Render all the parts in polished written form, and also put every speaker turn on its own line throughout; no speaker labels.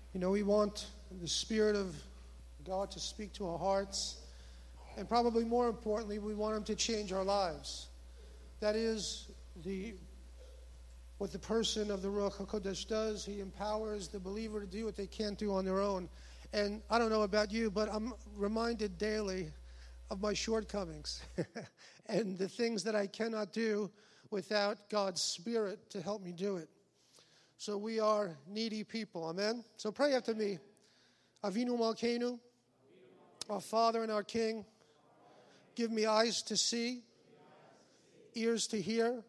We want the Spirit of God to speak to our hearts. And probably more importantly, we want Him to change our lives. That is what the person of the Ruach HaKodesh does. He empowers the believer to do what they can't do on their own. And I don't know about you, but I'm reminded daily of my shortcomings and the things that I cannot do without God's Spirit to help me do it. So we are needy people, amen? So pray after me. Avinu Malkeinu, our Father and our King, give me eyes to see, ears to hear,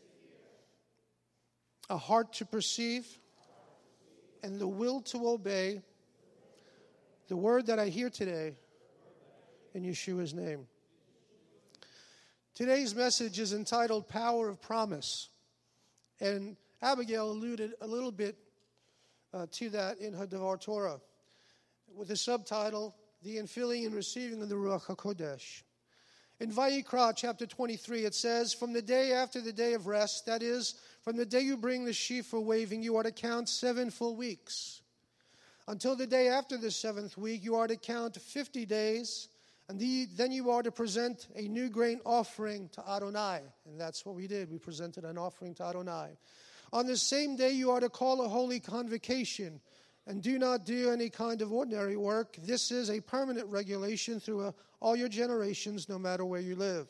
a heart to perceive, and the will to obey the word that I hear today in Yeshua's name. Today's message is entitled Power of Promise. And Abigail alluded a little bit to that in her Devar Torah with the subtitle, The Infilling and Receiving of the Ruach HaKodesh. In Vayikra, chapter 23, it says, From the day after the day of rest, that is, from the day you bring the sheaf for waving, you are to count 7 full weeks. Until the day after the 7th week, you are to count 50 days, and then you are to present a new grain offering to Adonai. And that's what we did. We presented an offering to Adonai. On the same day, you are to call a holy convocation, and do not do any kind of ordinary work. This is a permanent regulation through all your generations, no matter where you live.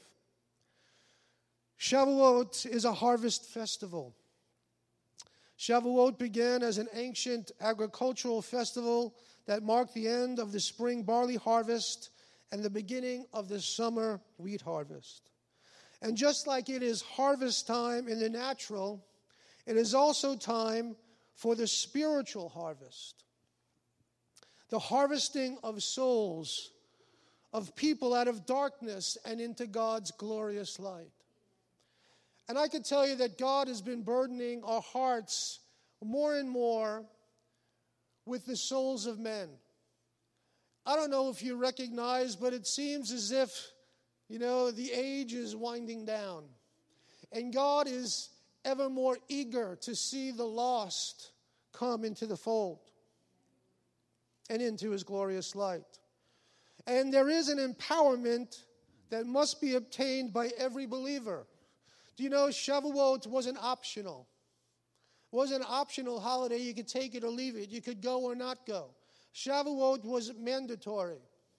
Shavuot is a harvest festival. Shavuot began as an ancient agricultural festival that marked the end of the spring barley harvest and the beginning of the summer wheat harvest. And just like it is harvest time in the natural, it is also time for the spiritual harvest. The harvesting of souls, of people out of darkness and into God's glorious light. And I can tell you that God has been burdening our hearts more and more with the souls of men. I don't know if you recognize, but it seems as if, the age is winding down. And God is ever more eager to see the lost come into the fold and into His glorious light. And there is an empowerment that must be obtained by every believer. Do you know Shavuot wasn't optional? It wasn't an optional holiday. You could take it or leave it. You could go or not go. Shavuot was mandatory.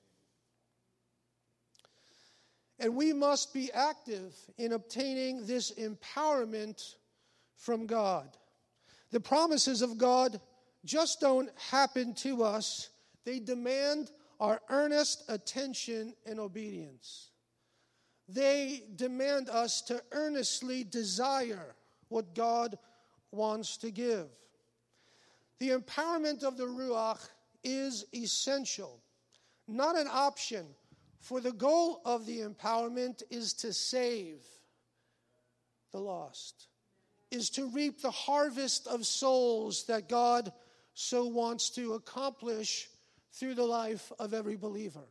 And we must be active in obtaining this empowerment from God. The promises of God just don't happen to us. They demand our earnest attention and obedience. They demand us to earnestly desire what God wants to give. The empowerment of the Ruach is essential, not an option, for the goal of the empowerment is to save the lost, is to reap the harvest of souls that God so wants to accomplish through the life of every believer.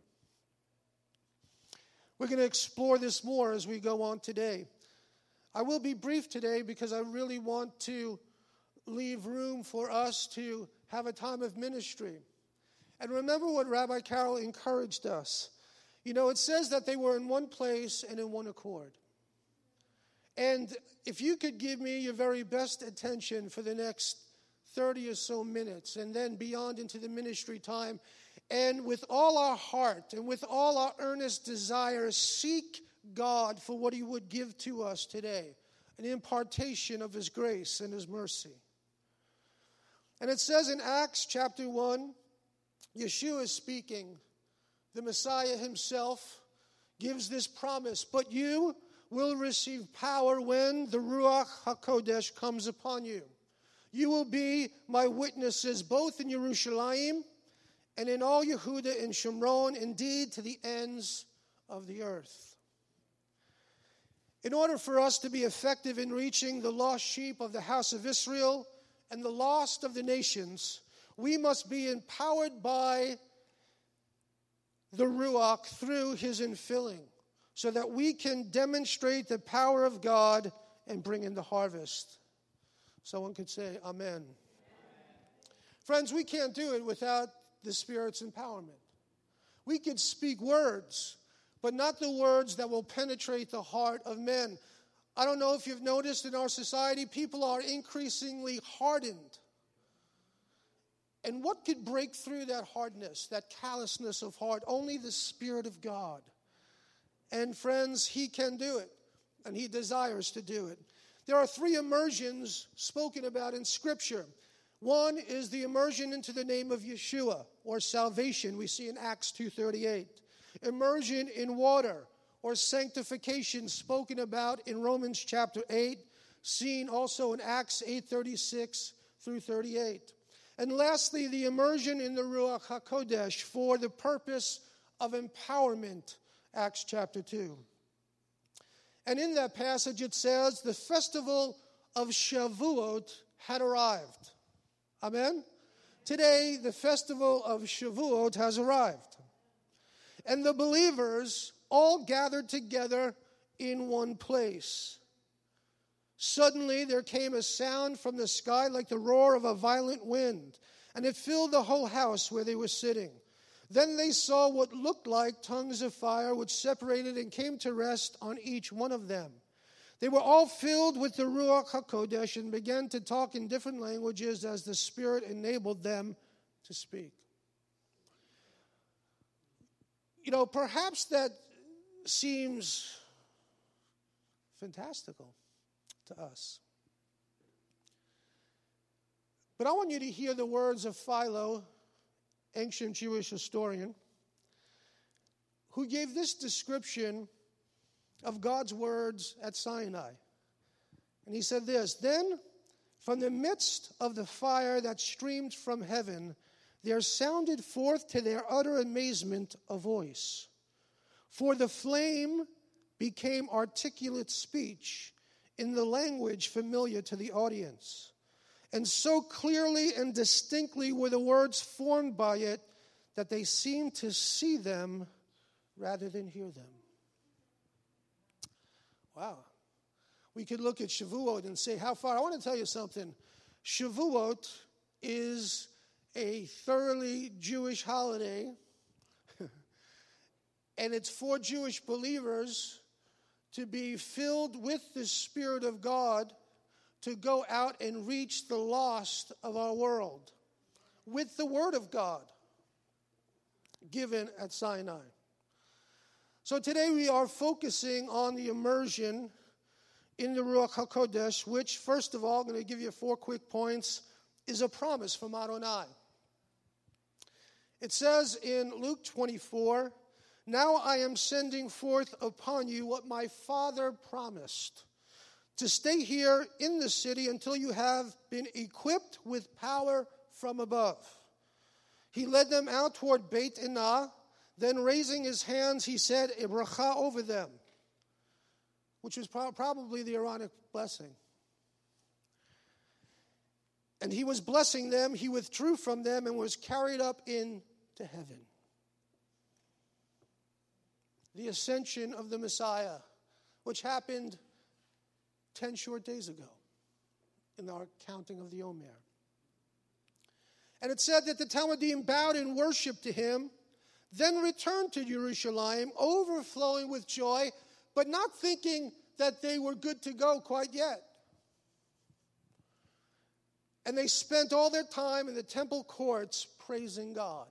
We're going to explore this more as we go on today. I will be brief today because I really want to leave room for us to have a time of ministry. And remember what Rabbi Carroll encouraged us. It says that they were in one place and in one accord. And if you could give me your very best attention for the next 30 or so minutes and then beyond into the ministry time, and with all our heart and with all our earnest desire, seek God for what He would give to us today, an impartation of His grace and His mercy. And it says in Acts chapter 1, Yeshua is speaking. The Messiah Himself gives this promise, but you will receive power when the Ruach HaKodesh comes upon you. You will be my witnesses both in Yerushalayim and in all Yehuda and Shomron, indeed to the ends of the earth. In order for us to be effective in reaching the lost sheep of the house of Israel and the lost of the nations, we must be empowered by the Ruach through His infilling, so that we can demonstrate the power of God and bring in the harvest. Someone could say, Amen. Friends, we can't do it without the Spirit's empowerment. We could speak words, but not the words that will penetrate the heart of men. I don't know if you've noticed in our society, people are increasingly hardened. And what could break through that hardness, that callousness of heart? Only the Spirit of God. And friends, He can do it, and He desires to do it. There are 3 immersions spoken about in Scripture. One is the immersion into the name of Yeshua, or salvation, we see in Acts 2:38. Immersion in water, or sanctification, spoken about in Romans chapter 8, seen also in Acts 8:36 through 38. And lastly, the immersion in the Ruach HaKodesh for the purpose of empowerment, Acts chapter 2. And in that passage it says, the festival of Shavuot had arrived. Amen? Today, the festival of Shavuot has arrived. And the believers all gathered together in one place. Suddenly there came a sound from the sky like the roar of a violent wind, and it filled the whole house where they were sitting. Then they saw what looked like tongues of fire, which separated and came to rest on each one of them. They were all filled with the Ruach HaKodesh and began to talk in different languages as the Spirit enabled them to speak. You know, perhaps that seems fantastical to us. But I want you to hear the words of Philo, ancient Jewish historian, who gave this description of God's words at Sinai. And he said this, "Then from the midst of the fire that streamed from heaven, there sounded forth to their utter amazement a voice. For the flame became articulate speech in the language familiar to the audience. And so clearly and distinctly were the words formed by it that they seemed to see them rather than hear them." Wow. We could look at Shavuot and say, how far? I want to tell you something. Shavuot is a thoroughly Jewish holiday, and it's for Jewish believers to be filled with the Spirit of God to go out and reach the lost of our world with the Word of God given at Sinai. So today we are focusing on the immersion in the Ruach HaKodesh, which, first of all, I'm going to give you 4 quick points, is a promise from Adonai. It says in Luke 24, "Now I am sending forth upon you what my Father promised, to stay here in the city until you have been equipped with power from above." He led them out toward Beit Enah. Then raising his hands, he said a bracha over them, which was probably the Aaronic blessing. And he was blessing them. He withdrew from them and was carried up into heaven. The ascension of the Messiah, which happened 10 short days ago in our counting of the Omer. And it said that the Talmudim bowed in worship to him, then returned to Jerusalem, overflowing with joy, but not thinking that they were good to go quite yet. And they spent all their time in the temple courts praising God.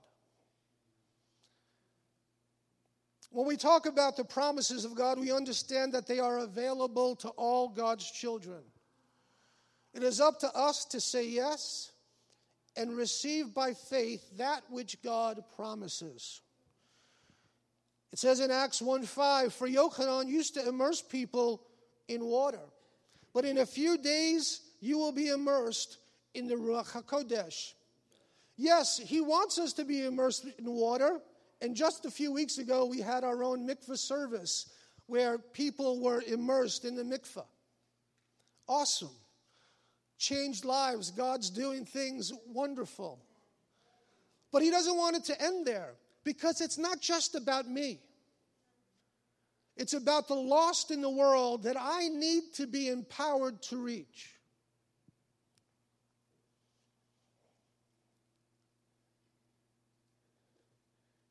When we talk about the promises of God, we understand that they are available to all God's children. It is up to us to say yes and receive by faith that which God promises. It says in Acts 1:5, "For Yochanan used to immerse people in water, but in a few days you will be immersed in the Ruach HaKodesh." Yes, he wants us to be immersed in water. And just a few weeks ago, we had our own mikveh service where people were immersed in the mikveh. Awesome. Changed lives. God's doing things wonderful. But he doesn't want it to end there, because it's not just about me. It's about the lost in the world that I need to be empowered to reach.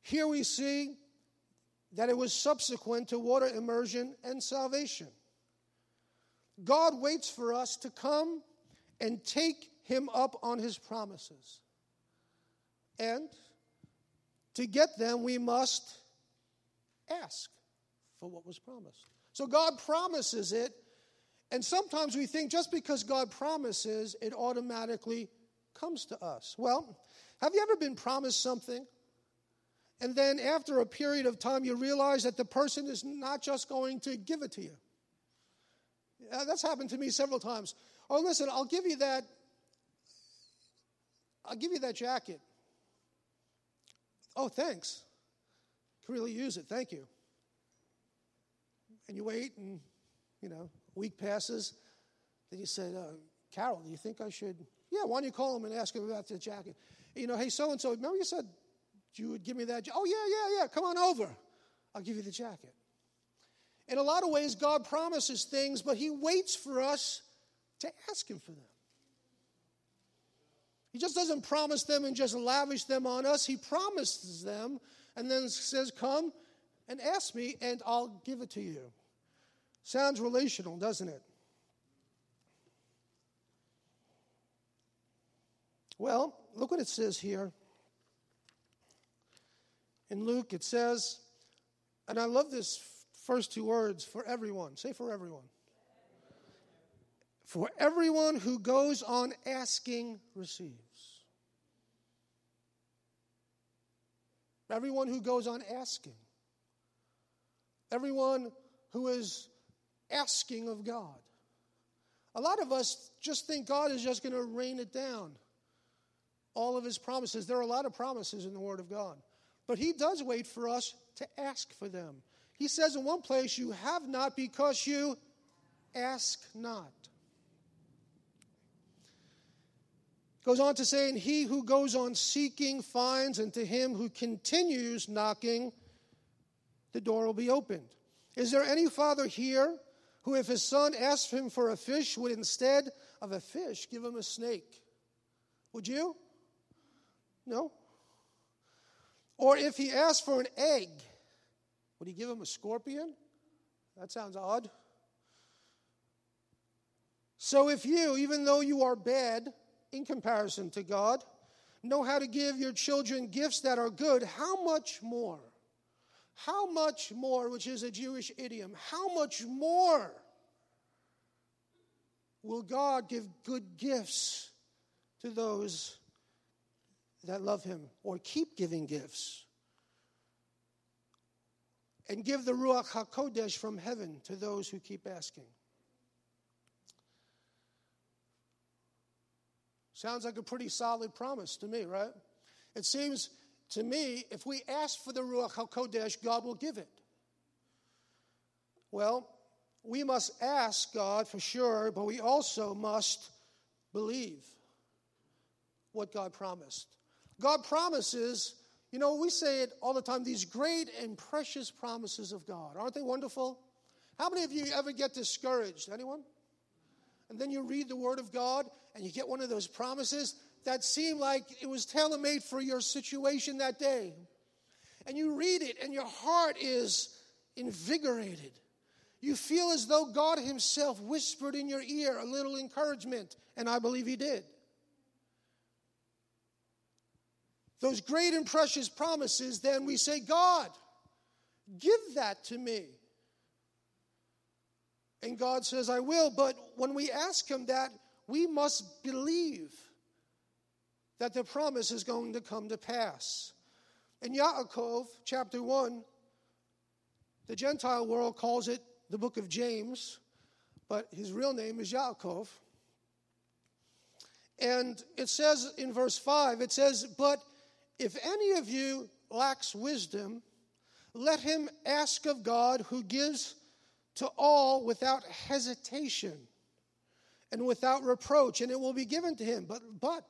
Here we see that it was subsequent to water immersion and salvation. God waits for us to come and take him up on his promises. And to get them, we must ask for what was promised. So God promises it, and sometimes we think just because God promises, it automatically comes to us. Well, have you ever been promised something, and then after a period of time you realize that the person is not just going to give it to you? That's happened to me several times. Oh, listen, I'll give you that jacket. Oh, thanks. Can really use it. Thank you. And you wait, and, a week passes. Then you say, Carol, do you think I should? Yeah, why don't you call him and ask him about the jacket? Hey, so-and-so, remember you said you would give me that jacket? Oh, yeah, come on over. I'll give you the jacket. In a lot of ways, God promises things, but he waits for us to ask him for them. He just doesn't promise them and just lavish them on us. He promises them and then says, come and ask me, and I'll give it to you. Sounds relational, doesn't it? Well, look what it says here. In Luke, it says, and I love this first two words, for everyone. Say for everyone. For everyone who goes on asking receives. Everyone who goes on asking. Everyone who is asking of God. A lot of us just think God is just going to rain it down. All of his promises. There are a lot of promises in the Word of God. But he does wait for us to ask for them. He says in one place, you have not because you ask not. Goes on to say, and he who goes on seeking finds, and to him who continues knocking, the door will be opened. Is there any father here who, if his son asked him for a fish, would instead of a fish give him a snake? Would you? No? Or if he asked for an egg, would he give him a scorpion? That sounds odd. So if you, even though you are bad in comparison to God, know how to give your children gifts that are good, how much more? How much more, which is a Jewish idiom, how much more will God give good gifts to those that love him, or keep giving gifts? And give the Ruach HaKodesh from heaven to those who keep asking. Sounds like a pretty solid promise to me, right? It seems to me, if we ask for the Ruach HaKodesh, God will give it. Well, we must ask God for sure, but we also must believe what God promised. God promises, we say it all the time, these great and precious promises of God. Aren't they wonderful? How many of you ever get discouraged? Anyone? And then you read the Word of God, and you get one of those promises that seem like it was tailor-made for your situation that day. And you read it, and your heart is invigorated. You feel as though God himself whispered in your ear a little encouragement, and I believe he did. Those great and precious promises, then we say, God, give that to me. And God says, I will. But when we ask him that, we must believe that the promise is going to come to pass. In Yaakov, chapter 1, the Gentile world calls it the book of James, but his real name is Yaakov. And it says in verse 5, it says, but if any of you lacks wisdom, let him ask of God, who gives to all without hesitation and without reproach, and it will be given to him. But,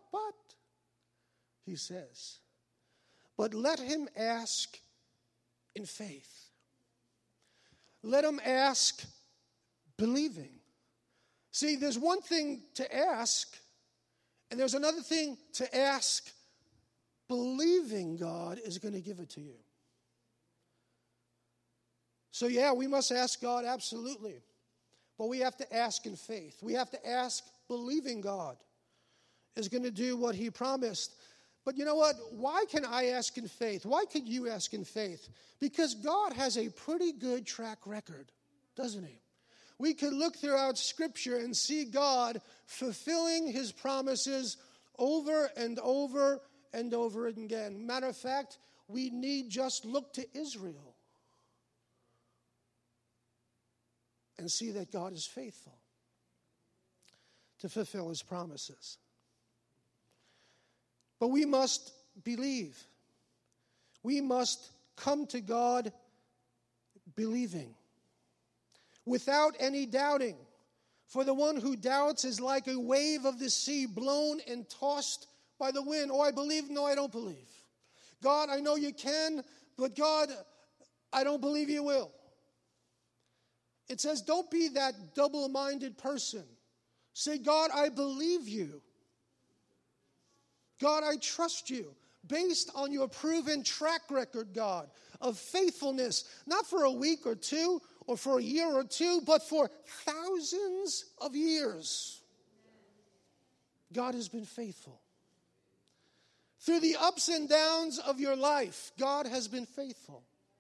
he says, but let him ask in faith. Let him ask believing. See, there's one thing to ask, and there's another thing to ask believing God is going to give it to you. So yeah, we must ask God, absolutely. But we have to ask in faith. We have to ask believing God is going to do what he promised. But you know what? Why can I ask in faith? Why could you ask in faith? Because God has a pretty good track record, doesn't he? We could look throughout Scripture and see God fulfilling his promises over and over and over again. Matter of fact, we need just look to Israel and see that God is faithful to fulfill his promises. But we must believe. We must come to God believing, without any doubting. For the one who doubts is like a wave of the sea blown and tossed by the wind. Oh, I believe. No, I don't believe. God, I know you can, but God, I don't believe you will. It says, don't be that double-minded person. Say, God, I believe you. God, I trust you. Based on your proven track record, God, of faithfulness, not for a week or two, or for a year or two, but for thousands of years. God has been faithful. Through the ups and downs of your life, God has been faithful.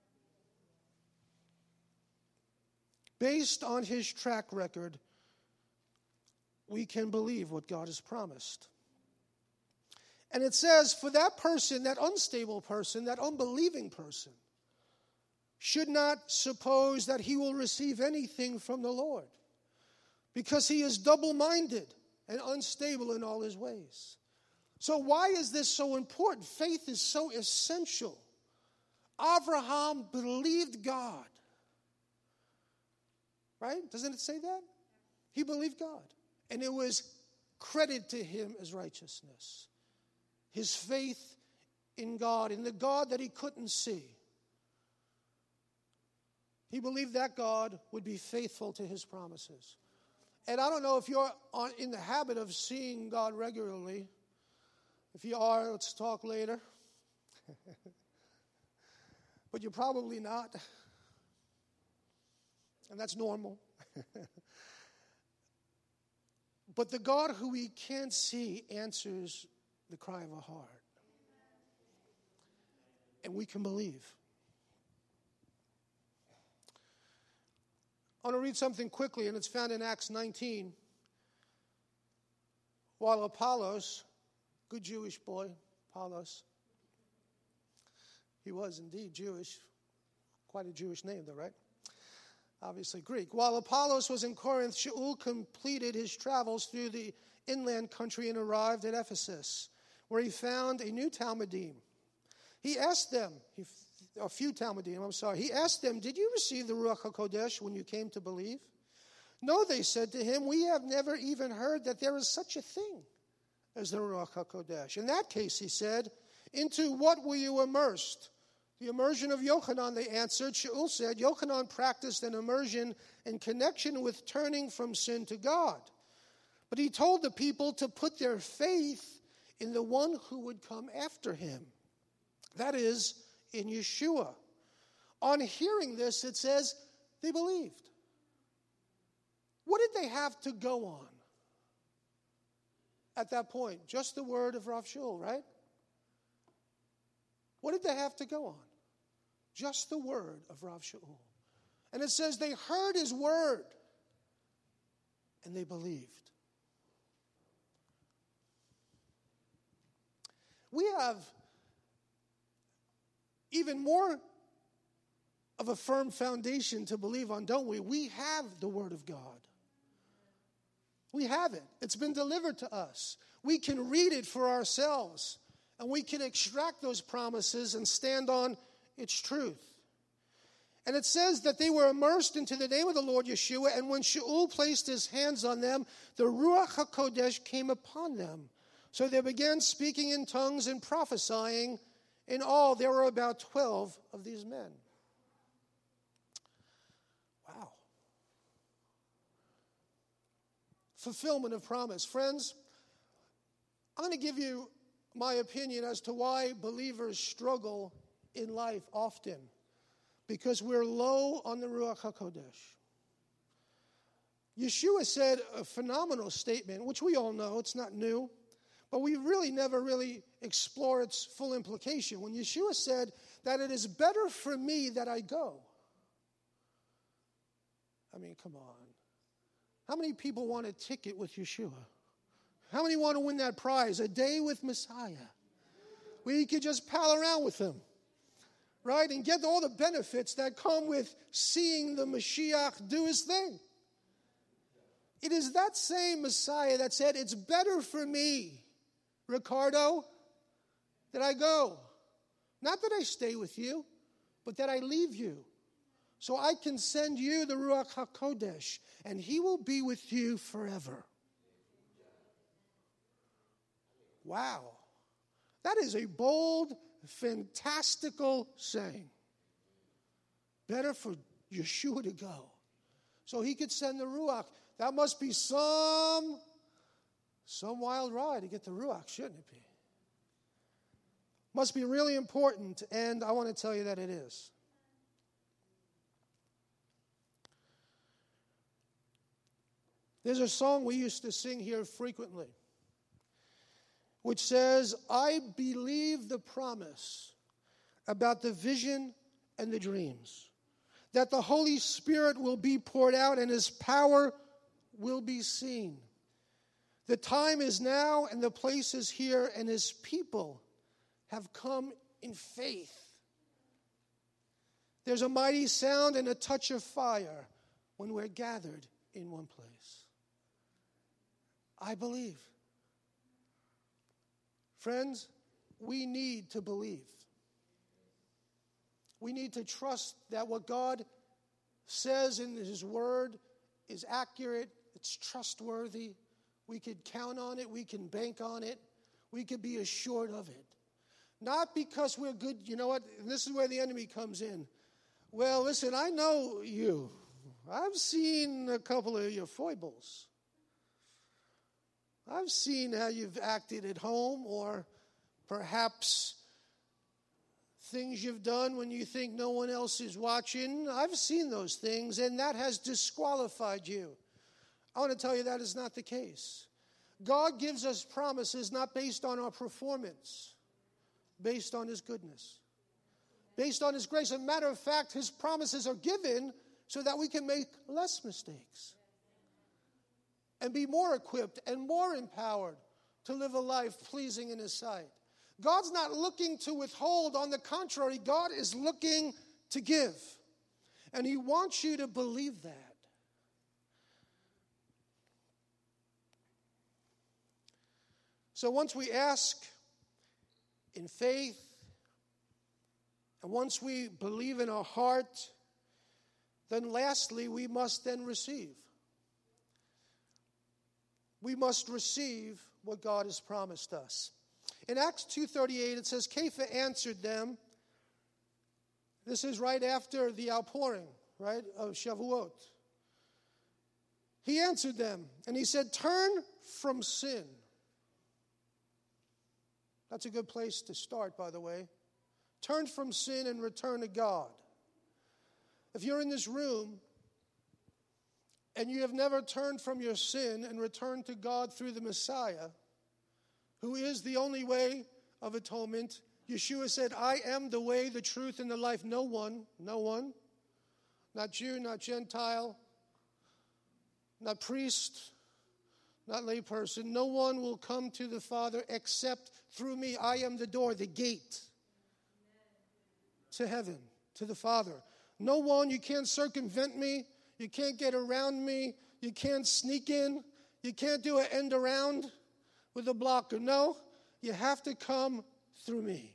Based on his track record, we can believe what God has promised. And it says, for that person, that unstable person, that unbelieving person, should not suppose that he will receive anything from the Lord, because he is double-minded and unstable in all his ways. So why is this so important? Faith is so essential. Abraham believed God. Right? Doesn't it say that? He believed God. And it was credited to him as righteousness. His faith in God, in the God that he couldn't see. He believed that God would be faithful to his promises. And I don't know if you're in the habit of seeing God regularly. If you are, let's talk later. But you're probably not. And that's normal. But the God who we can't see answers the cry of a heart. And we can believe. I want to read something quickly, and it's found in Acts 19. While Apollos, good Jewish boy, Apollos, he was indeed Jewish, quite a Jewish name though, right? Obviously Greek. While Apollos was in Corinth, Shaul completed his travels through the inland country and arrived at Ephesus, where he found a new Talmudim. He asked them, a few Talmudim, he asked them, did you receive the Ruach HaKodesh when you came to believe? No, they said to him, we have never even heard that there is such a thing as the Ruach HaKodesh. In that case, he said, into what were you immersed? The immersion of Yochanan, they answered. Shaul said, Yochanan practiced an immersion in connection with turning from sin to God. But he told the people to put their faith in the one who would come after him. That is, in Yeshua. On hearing this, it says, they believed. What did they have to go on at that point? Just the word of Rav Shaul, right? What did they have to go on? Just the word of Rav Shaul. And it says they heard his word and they believed. We have even more of a firm foundation to believe on, don't we? We have the word of God. We have it. It's been delivered to us. We can read it for ourselves. And we can extract those promises and stand on its truth. And it says that they were immersed into the name of the Lord Yeshua, and when Shaul placed his hands on them, the Ruach HaKodesh came upon them. So they began speaking in tongues and prophesying. In all, there were about 12 of these men. Wow. Fulfillment of promise. Friends, I'm going to give you my opinion as to why believers struggle in life often. Because we're low on the Ruach HaKodesh. Yeshua said a phenomenal statement, which we all know, it's not new, but we really never explore its full implication. When Yeshua said that it is better for me that I go. I mean, come on. How many people want a ticket with Yeshua? How many want to win that prize, a day with Messiah, where you could just pal around with him, right? And get all the benefits that come with seeing the Mashiach do his thing. It is that same Messiah that said, it's better for me, Ricardo, that I go. Not that I stay with you, but that I leave you. So I can send you the Ruach HaKodesh, and he will be with you forever. Wow. That is a bold, fantastical saying. Better for Yeshua to go, so he could send the Ruach. That must be some wild ride to get the Ruach, shouldn't it be? Must be really important, and I want to tell you that it is. There's a song we used to sing here frequently, which says, I believe the promise about the vision and the dreams, that the Holy Spirit will be poured out and his power will be seen. The time is now and the place is here, and his people have come in faith. There's a mighty sound and a touch of fire when we're gathered in one place. I believe. Friends, we need to believe. We need to trust that what God says in his word is accurate, it's trustworthy. We could count on it, we can bank on it, we could be assured of it. Not because we're good, you know what, and this is where the enemy comes in. Well, listen, I know you. I've seen a couple of your foibles. I've seen how you've acted at home, or perhaps things you've done when you think no one else is watching. I've seen those things, and that has disqualified you. I want to tell you that is not the case. God gives us promises not based on our performance, based on his goodness, based on his grace. As a matter of fact, his promises are given so that we can make less mistakes and be more equipped and more empowered to live a life pleasing in his sight. God's not looking to withhold. On the contrary, God is looking to give. And he wants you to believe that. So once we ask in faith, and once we believe in our heart, then lastly, we must then receive. We must receive what God has promised us. In Acts 2:38, it says, Kepha answered them. This is right after the outpouring, right, of Shavuot. He answered them, and he said, turn from sin. That's a good place to start, by the way. Turn from sin and return to God. If you're in this room and you have never turned from your sin and returned to God through the Messiah, who is the only way of atonement, Yeshua said, I am the way, the truth, and the life. No one, not Jew, not Gentile, not priest, not layperson. No one will come to the Father except through me. I am the door, the gate to heaven, to the Father. No one, you can't circumvent me. You can't get around me. You can't sneak in. You can't do an end around with a blocker. No, you have to come through me.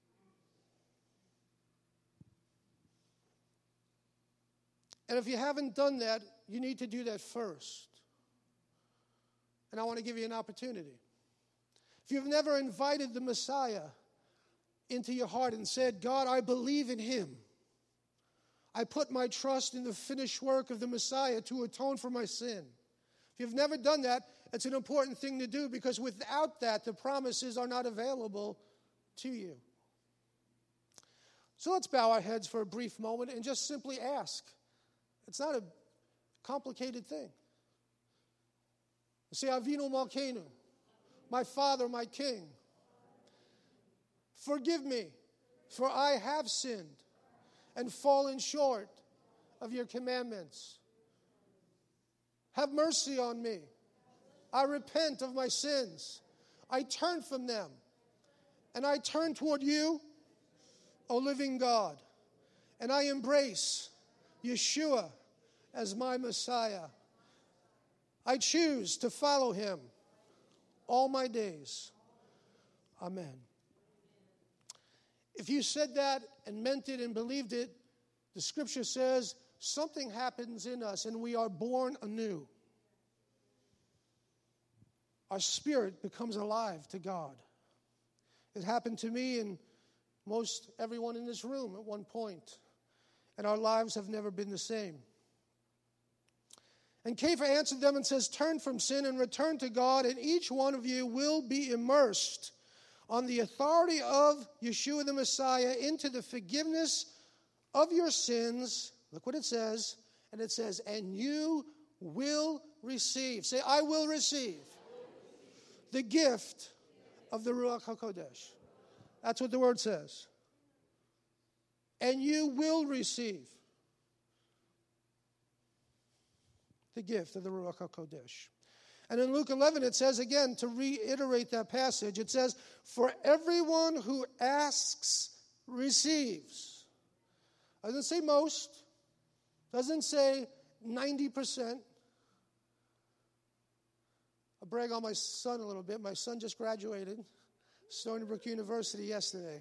And if you haven't done that, you need to do that first. And I want to give you an opportunity. If you've never invited the Messiah into your heart and said, God, I believe in him. I put my trust in the finished work of the Messiah to atone for my sin. If you've never done that, It's an important thing to do because without that, the promises are not available to you. So let's bow our heads for a brief moment and just simply ask. It's not a complicated thing. Say, Avinu Malkeinu, my Father, my King, forgive me, for I have sinned and fallen short of your commandments. Have mercy on me. I repent of my sins. I turn from them, and I turn toward you, O living God, and I embrace Yeshua as my Messiah. I choose to follow him all my days. Amen. If you said that and meant it and believed it, the scripture says something happens in us and we are born anew. Our spirit becomes alive to God. It happened to me and most everyone in this room at one point, and our lives have never been the same. And Kepha answered them and says, turn from sin and return to God, and each one of you will be immersed on the authority of Yeshua the Messiah into the forgiveness of your sins. Look what it says. And it says, and you will receive. Say, I will receive the gift of the Ruach HaKodesh. That's what the word says. And you will receive the gift of the Ruach HaKodesh. And in Luke 11 it says again, to reiterate that passage, it says, for everyone who asks receives. Doesn't say most. Doesn't say 90%. I'll brag on my son a little bit. My son just graduated Stony Brook University yesterday.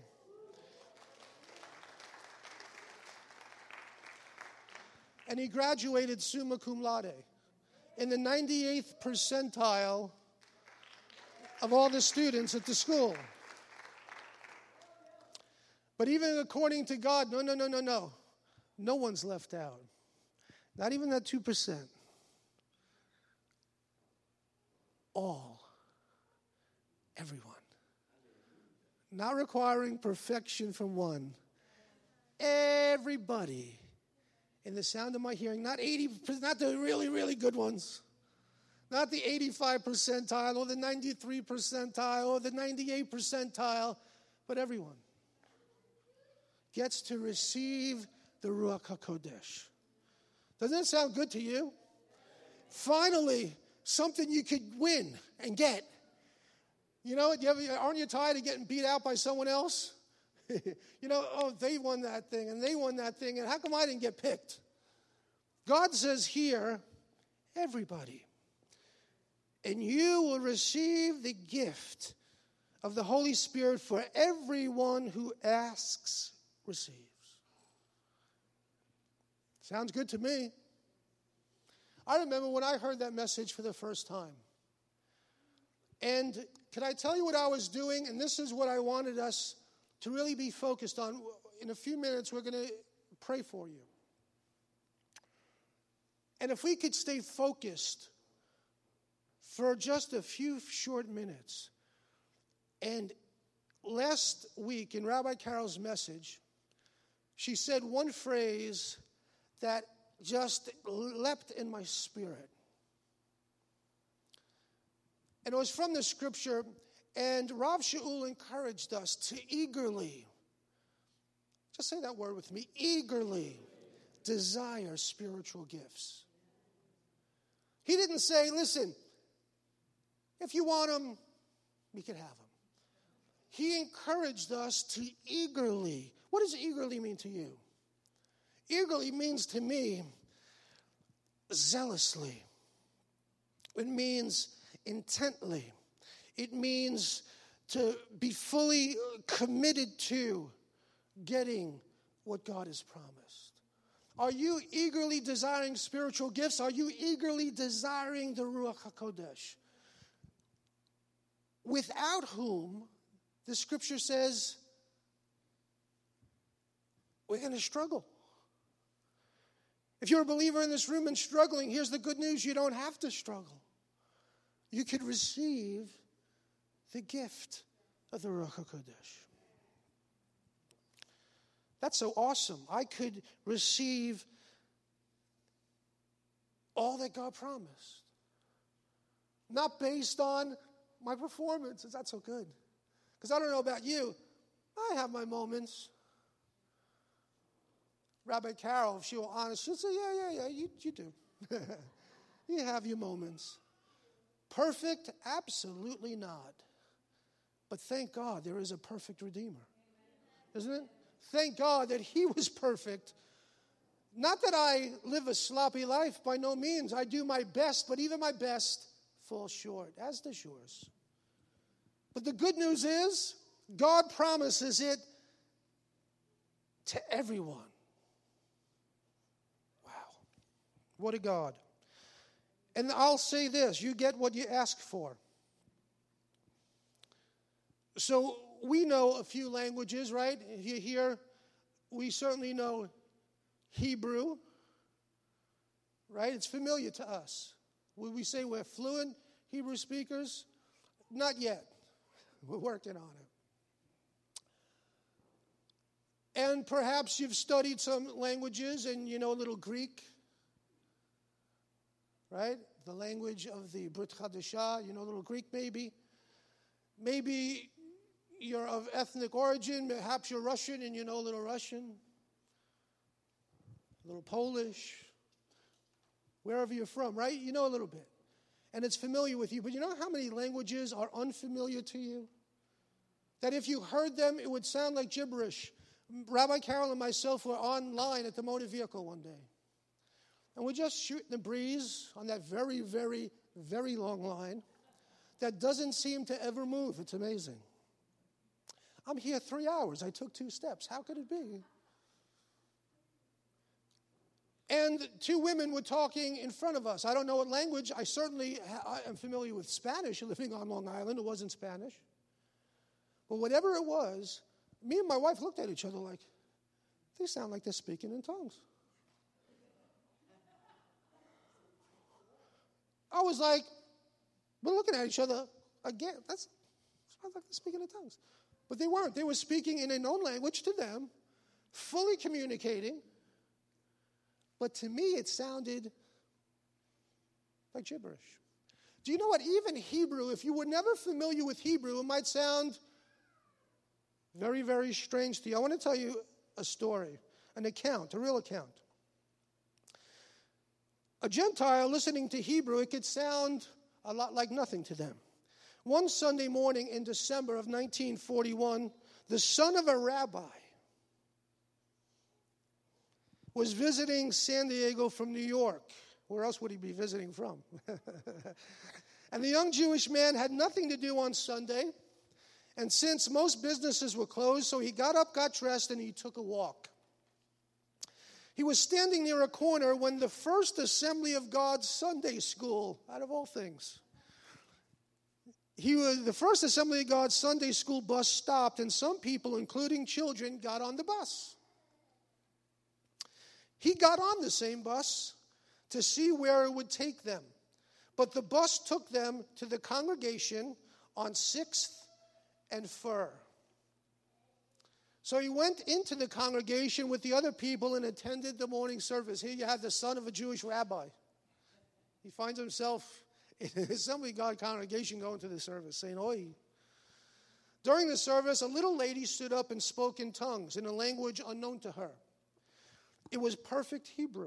And he graduated summa cum laude in the 98th percentile of all the students at the school. But even according to God, no. No one's left out. Not even that 2%. All. Everyone. Not requiring perfection from one. Everybody. In the sound of my hearing, not the really, really good ones, not the 85 percentile or the 93 percentile or the 98 percentile, but everyone gets to receive the Ruach HaKodesh. Doesn't that sound good to you? Finally, something you could win and get. You know, aren't you tired of getting beat out by someone else? They won that thing, and they won that thing, and how come I didn't get picked? God says here, everybody. And you will receive the gift of the Holy Spirit, for everyone who asks receives. Sounds good to me. I remember when I heard that message for the first time. And can I tell you what I was doing? And this is what I wanted us to really be focused on. In a few minutes, we're going to pray for you. And if we could stay focused for just a few short minutes. And last week in Rabbi Carol's message, she said one phrase that just leapt in my spirit. And it was from the scripture, and Rav Shaul encouraged us to eagerly, just say that word with me, eagerly desire spiritual gifts. He didn't say, listen, if you want them, we can have them. He encouraged us to eagerly. What does eagerly mean to you? Eagerly means to me zealously. It means intently. It means to be fully committed to getting what God has promised. Are you eagerly desiring spiritual gifts? Are you eagerly desiring the Ruach HaKodesh? Without whom, the scripture says, we're going to struggle. If you're a believer in this room and struggling, here's the good news. You don't have to struggle. you could receive the gift of the Ruach HaKodesh. That's so awesome. I could receive all that God promised. Not based on my performance. Is that so good? Because I don't know about you. I have my moments. Rabbi Carol, if she were honest, she'll say, yeah, you do. You have your moments. Perfect? Absolutely not. But thank God there is a perfect Redeemer. Isn't it? Thank God that he was perfect. Not that I live a sloppy life, by no means. I do my best, but even my best falls short, as does yours. But the good news is, God promises it to everyone. Wow. What a God. And I'll say this, you get what you ask for. So we know a few languages, right? If you're here, we certainly know Hebrew, right? It's familiar to us. Would we say we're fluent Hebrew speakers? Not yet. We're working on it. And perhaps you've studied some languages and you know a little Greek, right? The language of the Brit Chadashah, you know a little Greek maybe. Maybe you're of ethnic origin, perhaps you're Russian and you know a little Russian, a little Polish, wherever you're from, right? You know a little bit. And it's familiar with you. But you know how many languages are unfamiliar to you? That if you heard them, it would sound like gibberish. Rabbi Carol and myself were online at the motor vehicle one day. And we're just shooting the breeze on that very, very, very long line that doesn't seem to ever move. It's amazing. I'm here 3 hours. I took 2 steps. How could it be? And 2 women were talking in front of us. I don't know what language. I am familiar with Spanish living on Long Island. It wasn't Spanish. But whatever it was, me and my wife looked at each other like, they sound like they're speaking in tongues. I was like, we're looking at each other again. That sounds like they're speaking in tongues. But they weren't. They were speaking in a known language to them, fully communicating. But to me, it sounded like gibberish. Do you know what? Even Hebrew, if you were never familiar with Hebrew, it might sound very, very strange to you. I want to tell you a story, an account, a real account. A Gentile listening to Hebrew, it could sound a lot like nothing to them. One Sunday morning in December of 1941, the son of a rabbi was visiting San Diego from New York. Where else would he be visiting from? And the young Jewish man had nothing to do on Sunday. And since most businesses were closed, so he got up, got dressed, and he took a walk. He was standing near a corner when the First Assembly of God Sunday School, out of all things, the First Assembly of God Sunday School bus stopped, and some people, including children, got on the bus. He got on the same bus to see where it would take them. But the bus took them to the congregation on 6th and Fur. So he went into the congregation with the other people and attended the morning service. Here you have the son of a Jewish rabbi. He finds himself in an Assembly of God congregation going to the service, saying, "Oi." During the service, a little lady stood up and spoke in tongues in a language unknown to her. It was perfect Hebrew.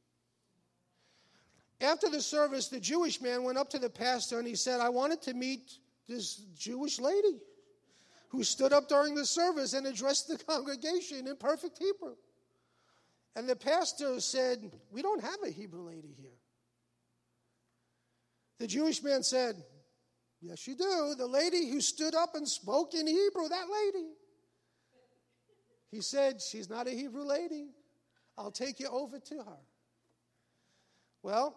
After the service, the Jewish man went up to the pastor and he said, "I wanted to meet this Jewish lady who stood up during the service and addressed the congregation in perfect Hebrew." And the pastor said, "We don't have a Hebrew lady here." The Jewish man said, "Yes, you do. The lady who stood up and spoke in Hebrew, that lady." He said, "She's not a Hebrew lady. I'll take you over to her." Well,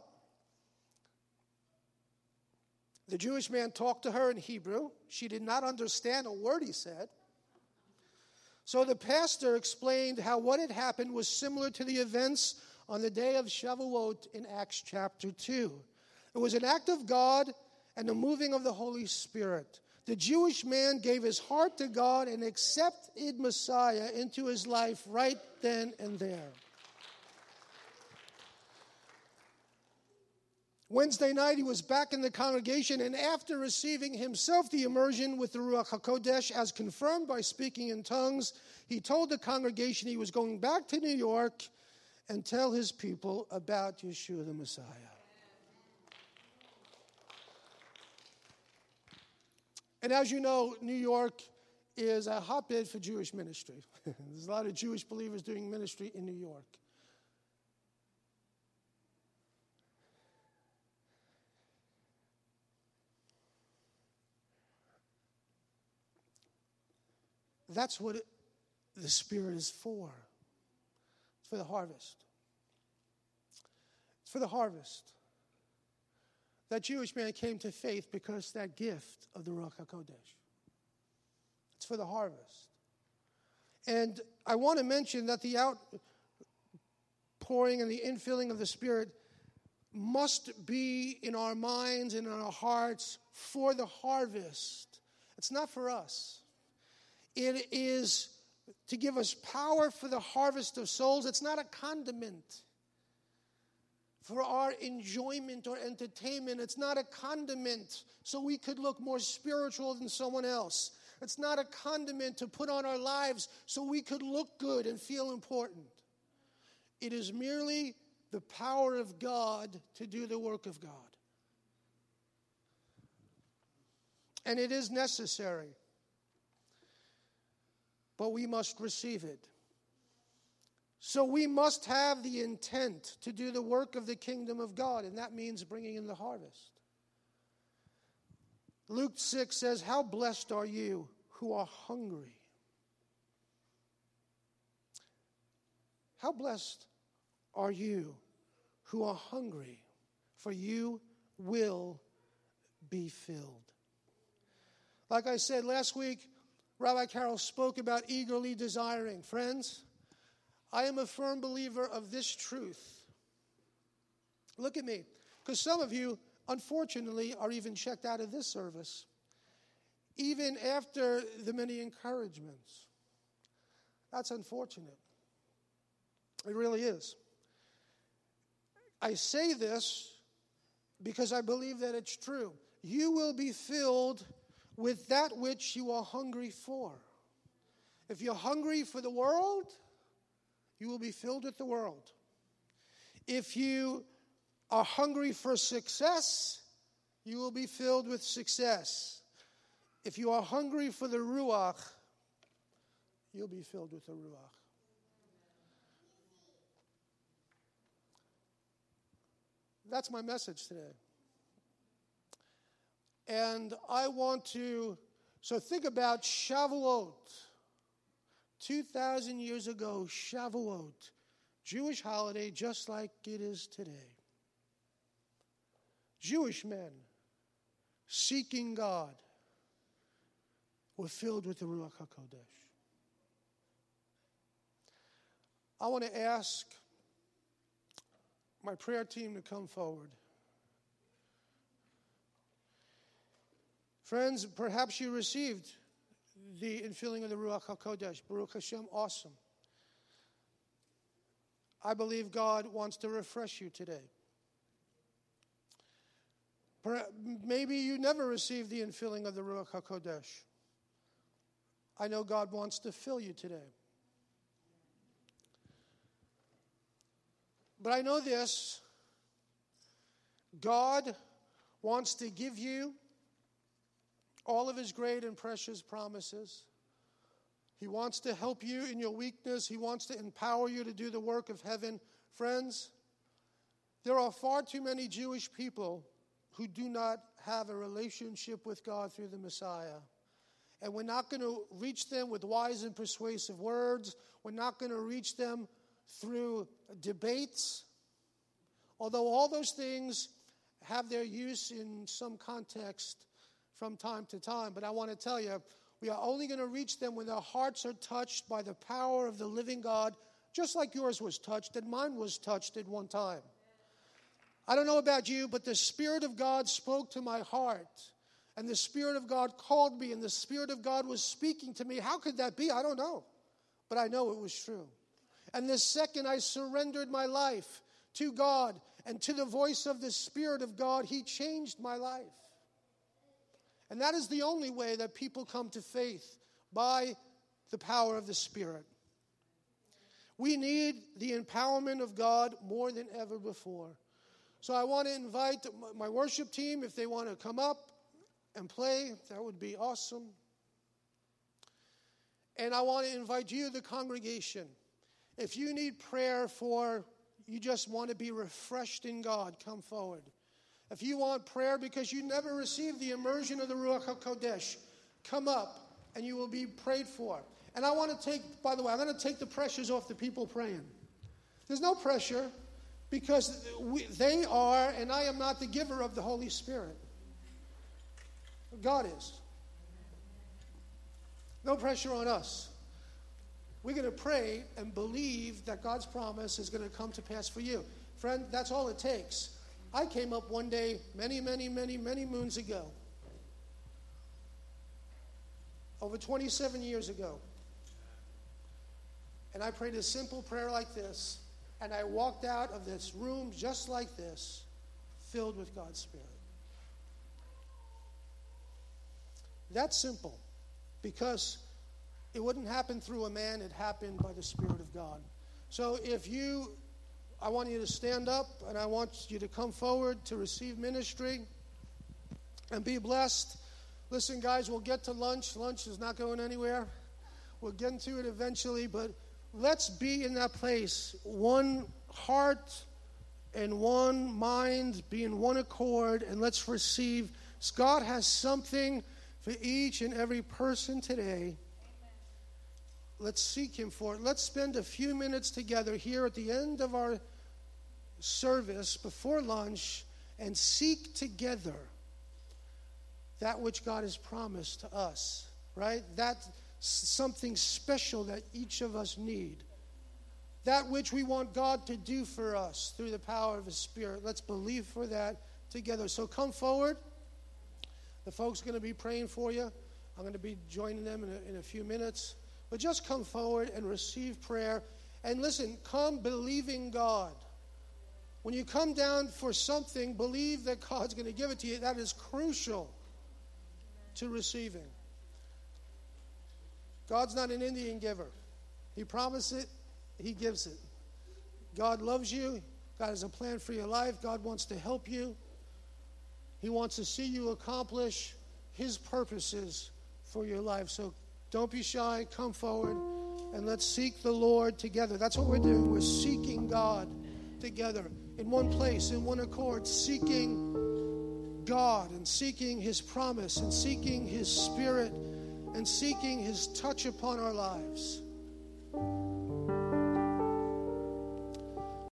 the Jewish man talked to her in Hebrew. She did not understand a word he said. So the pastor explained how what had happened was similar to the events on the day of Shavuot in Acts chapter 2. It was an act of God and the moving of the Holy Spirit, the Jewish man gave his heart to God and accepted Messiah into his life right then and there. Wednesday night, he was back in the congregation, and after receiving himself the immersion with the Ruach HaKodesh, as confirmed by speaking in tongues, he told the congregation he was going back to New York and tell his people about Yeshua the Messiah. And as you know, New York is a hotbed for Jewish ministry. There's a lot of Jewish believers doing ministry in New York. That's what the Spirit is for. It's for the harvest. It's for the harvest. That Jewish man came to faith because that gift of the Ruach HaKodesh. It's for the harvest. And I want to mention that the outpouring and the infilling of the Spirit must be in our minds and in our hearts for the harvest. It's not for us. It is to give us power for the harvest of souls. It's not a condiment for our enjoyment or entertainment. It's not a condiment so we could look more spiritual than someone else. It's not a condiment to put on our lives so we could look good and feel important. It is merely the power of God to do the work of God. And it is necessary. But we must receive it. So we must have the intent to do the work of the kingdom of God, and that means bringing in the harvest. Luke 6 says, "How blessed are you who are hungry." How blessed are you who are hungry, for you will be filled. Like I said last week, Rabbi Carroll spoke about eagerly desiring. Friends, I am a firm believer of this truth. Look at me, because some of you, unfortunately, are even checked out of this service, even after the many encouragements. That's unfortunate. It really is. I say this because I believe that it's true. You will be filled with that which you are hungry for. If you're hungry for the world, you will be filled with the world. If you are hungry for success, you will be filled with success. If you are hungry for the Ruach, you'll be filled with the Ruach. That's my message today. And I want to, so think about Shavuot. 2,000 years ago, Shavuot, Jewish holiday just like it is today. Jewish men seeking God were filled with the Ruach HaKodesh. I want to ask my prayer team to come forward. Friends, perhaps you received the infilling of the Ruach HaKodesh. Baruch Hashem, awesome. I believe God wants to refresh you today. Maybe you never received the infilling of the Ruach HaKodesh. I know God wants to fill you today. But I know this, God wants to give you all of his great and precious promises. He wants to help you in your weakness. He wants to empower you to do the work of heaven. Friends, there are far too many Jewish people who do not have a relationship with God through the Messiah. And we're not going to reach them with wise and persuasive words. We're not going to reach them through debates. Although all those things have their use in some context from time to time. But I want to tell you, we are only going to reach them when their hearts are touched by the power of the living God, just like yours was touched and mine was touched at one time. I don't know about you, but the Spirit of God spoke to my heart. And the Spirit of God called me, and the Spirit of God was speaking to me. How could that be? I don't know. But I know it was true. And the second I surrendered my life to God and to the voice of the Spirit of God, He changed my life. And that is the only way that people come to faith, by the power of the Spirit. We need the empowerment of God more than ever before. So I want to invite my worship team, if they want to come up and play, that would be awesome. And I want to invite you, the congregation, if you need prayer for, you just want to be refreshed in God, come forward. If you want prayer because you never received the immersion of the Ruach HaKodesh, come up and you will be prayed for. And I want to take, by the way, I'm going to take the pressures off the people praying. There's no pressure because they are, and I am not the giver of the Holy Spirit. God is. No pressure on us. We're going to pray and believe that God's promise is going to come to pass for you. Friend, that's all it takes. I came up one day many moons ago, over 27 years ago, and I prayed a simple prayer like this, and I walked out of this room just like this, filled with God's Spirit. That's simple, because it wouldn't happen through a man, it happened by the Spirit of God. So I want you to stand up, and I want you to come forward to receive ministry and be blessed. Listen, guys, we'll get to lunch. Lunch is not going anywhere. We'll get into it eventually, but let's be in that place, one heart and one mind, be in one accord, and let's receive. God has something for each and every person today. Let's seek Him for it. Let's spend a few minutes together here at the end of our service before lunch and seek together that which God has promised to us, right? That's something special that each of us need. That which we want God to do for us through the power of His Spirit. Let's believe for that together. So come forward. The folks are going to be praying for you. I'm going to be joining them in a few minutes. But just come forward and receive prayer. And listen, come believing God. When you come down for something, believe that God's going to give it to you. That is crucial to receiving. God's not an Indian giver. He promised it, He gives it. God loves you. God has a plan for your life. God wants to help you. He wants to see you accomplish His purposes for your life. So don't be shy. Come forward and let's seek the Lord together. That's what we're doing. We're seeking God together in one place, in one accord, seeking God and seeking His promise and seeking His Spirit and seeking His touch upon our lives.